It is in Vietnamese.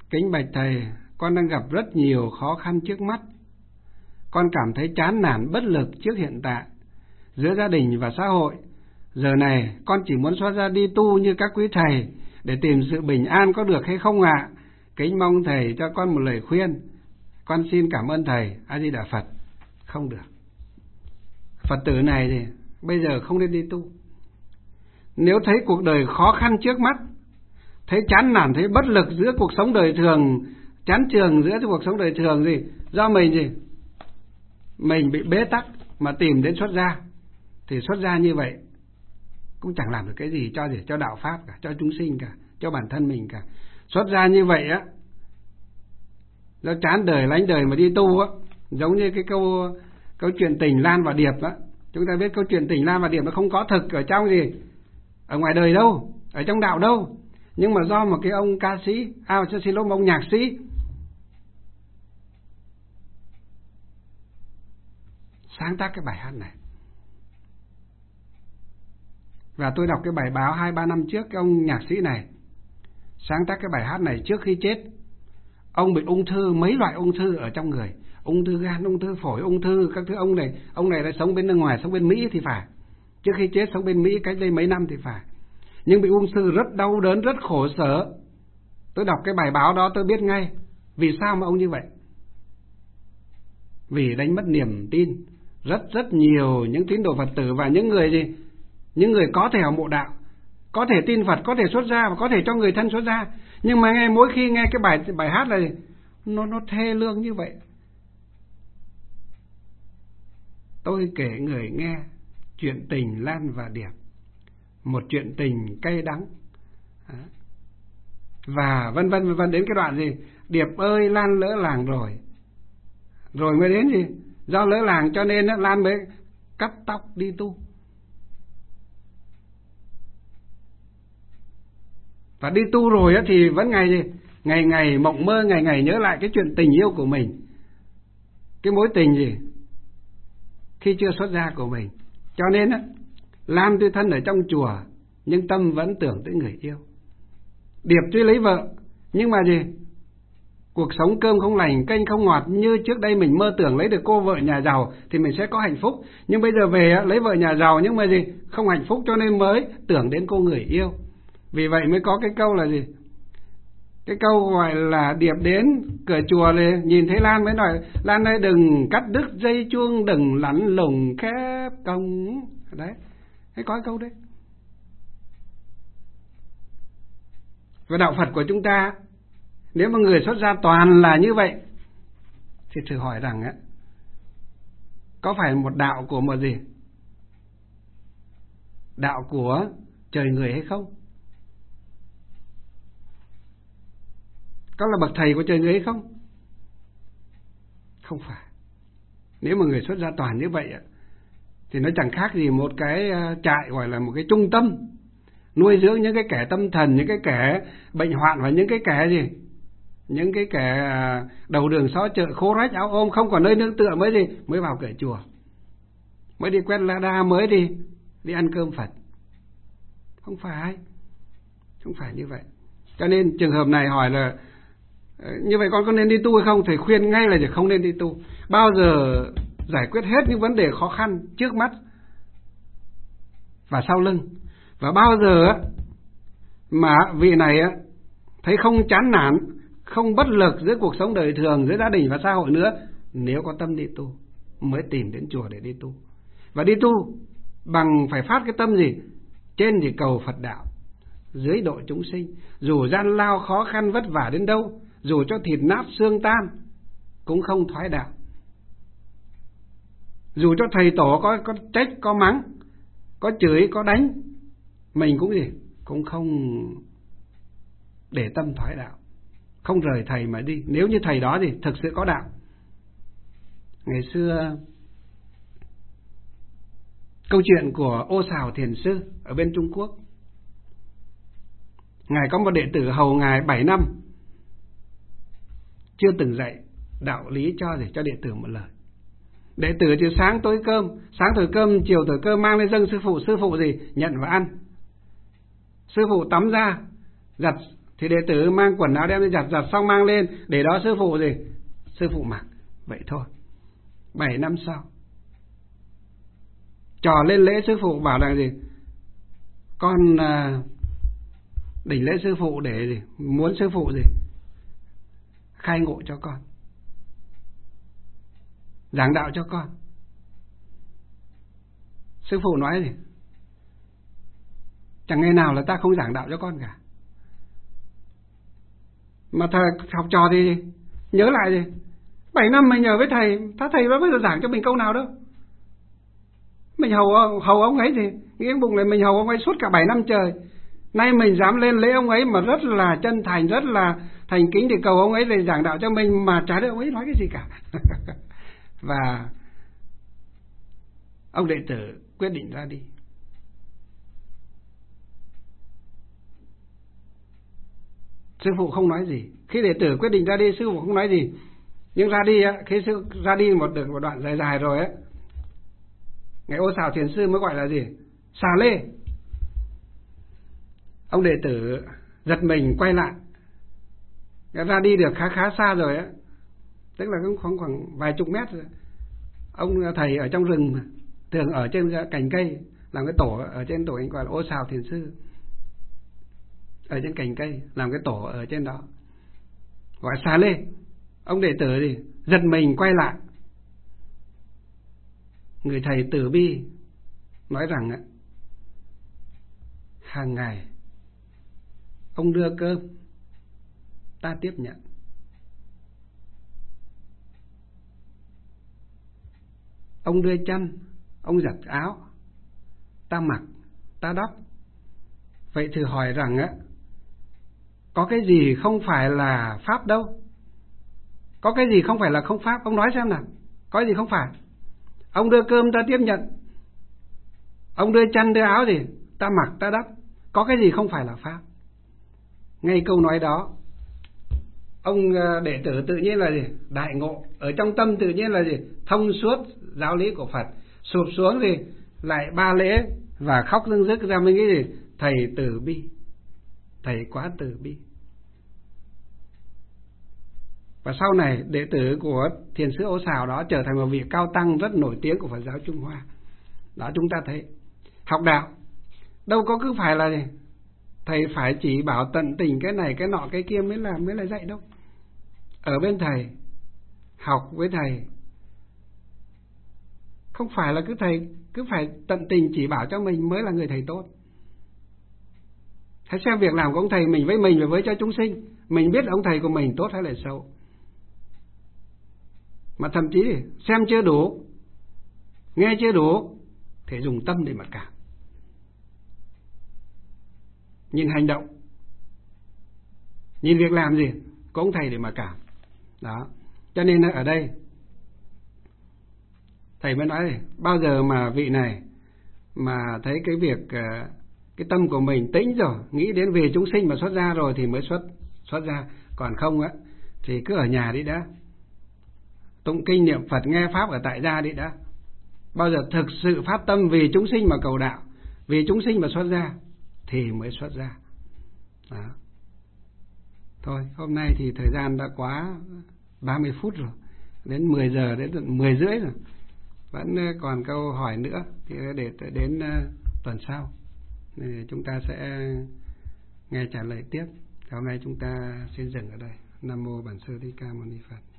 Kính bạch thầy, con đang gặp rất nhiều khó khăn trước mắt. Con cảm thấy chán nản bất lực trước hiện tại, giữa gia đình và xã hội. Giờ này con chỉ muốn xuất gia đi tu như các quý thầy để tìm sự bình an, có được hay không ạ? Kính mong thầy cho con một lời khuyên. Con xin cảm ơn thầy. A Di Đà Phật. Không được. Phật tử này thì bây giờ không nên đi tu. Nếu thấy cuộc đời khó khăn trước mắt, thấy chán nản, thấy bất lực giữa cuộc sống đời thường, chán chường giữa cuộc sống đời thường gì, do mình gì? Mình bị bế tắc mà tìm đến xuất gia, thì xuất gia như vậy cũng chẳng làm được cái gì cho đạo pháp cả, cho chúng sinh cả, cho bản thân mình cả. Xuất gia như vậy á, do chán đời lánh đời mà đi tu á, giống như cái câu chuyện Tình Lan và Điệp á. Chúng ta biết câu chuyện Tình Lan và Điệp nó không có thực ở trong gì, ở ngoài đời đâu, ở trong đạo đâu. Nhưng mà do một cái ông ca sĩ, xin lỗi, ông nhạc sĩ sáng tác cái bài hát này. Và tôi đọc cái bài báo 2-3 năm trước, cái ông nhạc sĩ này sáng tác cái bài hát này trước khi chết. Ông bị ung thư, mấy loại ung thư ở trong người, ung thư gan, ung thư phổi, ung thư các thứ. Ông này đã sống bên nước ngoài, sống bên Mỹ thì phải. Trước khi chết sống bên Mỹ cách đây mấy năm thì phải. Nhưng bị ung thư rất đau đớn, rất khổ sở. Tôi đọc cái bài báo đó tôi biết ngay vì sao mà ông như vậy. Vì đánh mất niềm tin. Rất nhiều những tín đồ Phật tử và những người có thể ở mộ đạo, có thể tin Phật, có thể xuất gia và có thể cho người thân xuất gia. Nhưng mà mỗi khi nghe cái bài hát này nó thê lương như vậy. Tôi kể người nghe chuyện Tình Lan và Điệp, một chuyện tình cay đắng, và vân vân đến cái đoạn gì, Điệp ơi Lan lỡ làng rồi mới đến gì, do lỡ làng cho nên Lan mới cắt tóc đi tu. Và đi tu rồi thì vẫn ngày mộng mơ, ngày nhớ lại cái chuyện tình yêu của mình, cái mối tình gì khi chưa xuất gia của mình. Cho nên Lan tuy thân ở trong chùa nhưng tâm vẫn tưởng tới người yêu. Điệp tuy lấy vợ nhưng mà cuộc sống cơm không lành, canh không ngọt. Như trước đây mình mơ tưởng lấy được cô vợ nhà giàu thì mình sẽ có hạnh phúc, nhưng bây giờ về lấy vợ nhà giàu nhưng mà không hạnh phúc, cho nên mới tưởng đến cô người yêu. Vì vậy mới có cái câu là cái câu gọi là Điệp đến cửa chùa này, nhìn thấy Lan mới nói: Lan ơi đừng cắt đứt dây chuông, đừng lắn lùng khép cổng. Đấy, hay có cái câu đấy. Và đạo Phật của chúng ta, nếu mà người xuất gia toàn là như vậy thì thử hỏi rằng có phải một đạo của một gì? Đạo của trời người hay không? Có là bậc thầy của trời người hay không? Không phải. Nếu mà người xuất gia toàn như vậy thì nó chẳng khác gì một cái trại, gọi là một cái trung tâm nuôi dưỡng những cái kẻ tâm thần, những cái kẻ bệnh hoạn và những cái kẻ những cái kẻ đầu đường xó chợ, khô rách áo ôm, không còn nơi nương tựa mới vào cửa chùa, mới đi quét la đa, mới đi ăn cơm Phật. Không phải như vậy. Cho nên trường hợp này hỏi là như vậy con có nên đi tu hay không? Thầy khuyên ngay là không nên đi tu. Bao giờ giải quyết hết những vấn đề khó khăn trước mắt và sau lưng, và bao giờ mà vị này thấy không chán nản, không bất lực giữa cuộc sống đời thường, giữa gia đình và xã hội nữa, nếu có tâm đi tu mới tìm đến chùa để đi tu. Và đi tu bằng phải phát cái tâm gì? Trên thì cầu Phật đạo, dưới độ chúng sinh. Dù gian lao khó khăn vất vả đến đâu, dù cho thịt nát xương tan cũng không thoái đạo. Dù cho thầy tổ có trách, có mắng, có chửi, có đánh, mình cũng không để tâm thoái đạo, không rời thầy mà đi. Nếu như thầy đó thực sự có đạo. Ngày xưa câu chuyện của Ô Sào Thiền Sư ở bên Trung Quốc. Ngài có một đệ tử hầu ngài 7 năm, chưa từng dạy đạo lý cho đệ tử một lời. Đệ tử thì sáng thổi cơm, chiều thổi cơm mang lên dâng sư phụ nhận và ăn. Sư phụ tắm ra, giặt thì đệ tử mang quần áo đem đi giặt, giặt xong mang lên để đó sư phụ gì, sư phụ mặc. Vậy thôi. 7 năm sau, trò lên lễ sư phụ bảo rằng gì, con đỉnh lễ sư phụ để gì, muốn sư phụ gì khai ngộ cho con, giảng đạo cho con. Sư phụ nói gì, chẳng ngày nào là ta không giảng đạo cho con cả. Mà thầy học trò thì nhớ lại gì, 7 năm mình nhờ với thầy, thầy đã bao giờ giảng cho mình câu nào đâu. Mình hầu ông ấy thì nghĩ bụng này mình hầu ông ấy suốt cả 7 năm trời. Nay mình dám lên lễ ông ấy mà rất là chân thành, rất là thành kính để cầu ông ấy về giảng đạo cho mình, mà chả được ông ấy nói cái gì cả. Và ông đệ tử quyết định ra đi. Sư phụ không nói gì. Khi đệ tử quyết định ra đi, sư phụ không nói gì. Nhưng ra đi, khi ra đi một đoạn dài dài rồi ấy, Ngài Ô Xào Thiền Sư mới gọi là gì, xà lê. Ông đệ tử giật mình quay lại. Ra đi được khá xa rồi ấy, tức là cũng khoảng vài chục mét rồi. Ông thầy ở trong rừng mà, thường ở trên cành cây, làm cái tổ ở trên tổ, anh gọi là Ô Xào Thiền Sư, ở trên cành cây làm cái tổ ở trên đó, gọi xà lê. Ông đệ tử thì giật mình quay lại. Người thầy từ bi nói rằng hàng ngày ông đưa cơm, ta tiếp nhận. Ông đưa chăn, ông giặt áo, ta mặc, ta đắp. Vậy thử hỏi rằng có cái gì không phải là pháp đâu? Có cái gì không phải là không pháp? Ông nói xem nào, có cái gì không phải? Ông đưa cơm ta tiếp nhận, ông đưa chăn đưa áo gì, ta mặc ta đắp. Có cái gì không phải là pháp? Ngay câu nói đó, ông đệ tử tự nhiên là gì, đại ngộ. Ở trong tâm tự nhiên là gì, thông suốt giáo lý của Phật. Sụp xuống gì, lại ba lễ và khóc rưng rức ra. Mình nghĩ gì, thầy từ bi, thầy quá từ bi. Và sau này đệ tử của Thiền sư Ô Xào đó trở thành một vị cao tăng rất nổi tiếng của Phật giáo Trung Hoa. Đó, chúng ta thấy học đạo đâu có cứ phải là thầy phải chỉ bảo tận tình cái này cái nọ cái kia mới là dạy đâu. Ở bên thầy, học với thầy, không phải là thầy cứ phải tận tình chỉ bảo cho mình mới là người thầy tốt. Hãy xem việc làm của ông thầy mình và với cho chúng sinh, mình biết ông thầy của mình tốt hay là xấu. Mà thậm chí xem chưa đủ, nghe chưa đủ thì dùng tâm để mà cảm. Nhìn hành động, nhìn việc làm gì của ông thầy để mà cảm. Đó. Cho nên ở đây thầy mới nói bao giờ mà vị này mà thấy cái việc cái tâm của mình tĩnh rồi, nghĩ đến về chúng sinh mà xuất ra rồi thì mới xuất ra. Còn không thì cứ ở nhà đi đã, tụng kinh niệm Phật nghe pháp ở tại gia đi đã. Bao giờ thực sự phát tâm vì chúng sinh mà cầu đạo, vì chúng sinh mà xuất ra thì mới xuất ra. Đó. Thôi hôm nay thì thời gian đã quá 30 phút rồi, đến 10 giờ, đến 10 rưỡi rồi, vẫn còn câu hỏi nữa thì để đến tuần sau thì chúng ta sẽ nghe trả lời tiếp. Hôm nay chúng ta xin dừng ở đây. Nam mô Bản Sư Thích Ca Mâu Ni Phật.